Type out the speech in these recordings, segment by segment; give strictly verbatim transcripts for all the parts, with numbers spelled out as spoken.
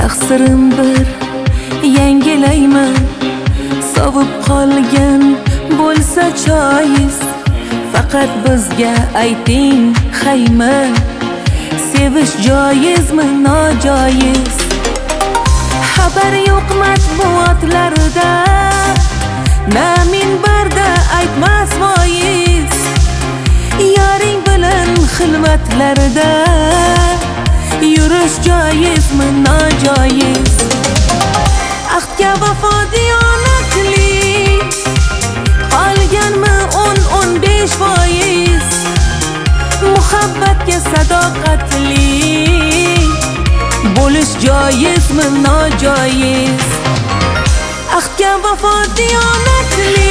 taqsirim bir yangilayman. Sovib qolgan bo'lsa choiz, faqat bizga ayting hayma. Sevish joizmi, nojoiz? Xabar yo'q matbuotlarda, na minbarda aytmas voiz. Yoring bilan xilvatlarda yurish joizmi, nojoiz? Ahdga vafo diyonatli qolganmi o'n o'n besh foiz? Muhabbatga sadoqatli bo'lish joizmi, nojoiz? Ahdga vafo diyonatli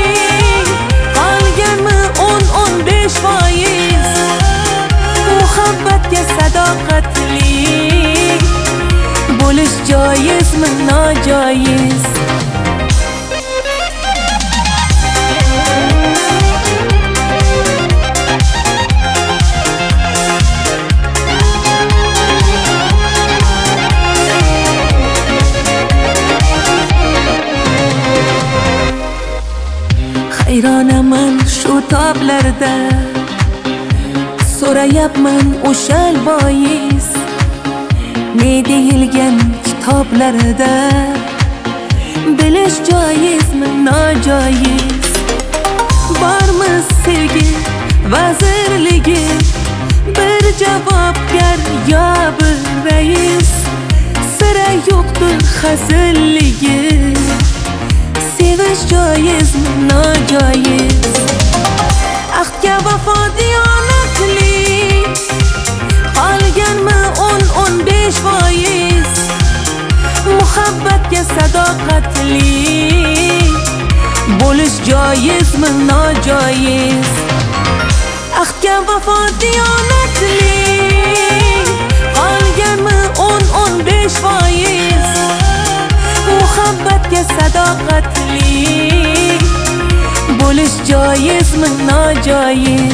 qolganmi o'n o'n besh foiz? Muhabbatga sadoqatli bo'lish joizmi, nojoiz? Hayronaman shu toblarda, so'rayapman o'shal bois. Ne deyilgan kitoblarda bilish joizmi, nojoiz? Bormi sevgi vazirligi, bir javobgar yo bir rais? Sira yo'qdir hazilligi. Sevish joizmi, nojoiz? Ahdga vafo diyonatli qolganmi o'n o'n besh foiz? Muhabbatga sadoqatli bo'lish joizmi, nojoiz? Ahdga vafo diyonatli qolganmi o'n o'n besh foiz? Muhabbatga sadoqatli bo'lish joizmi, nojoiz?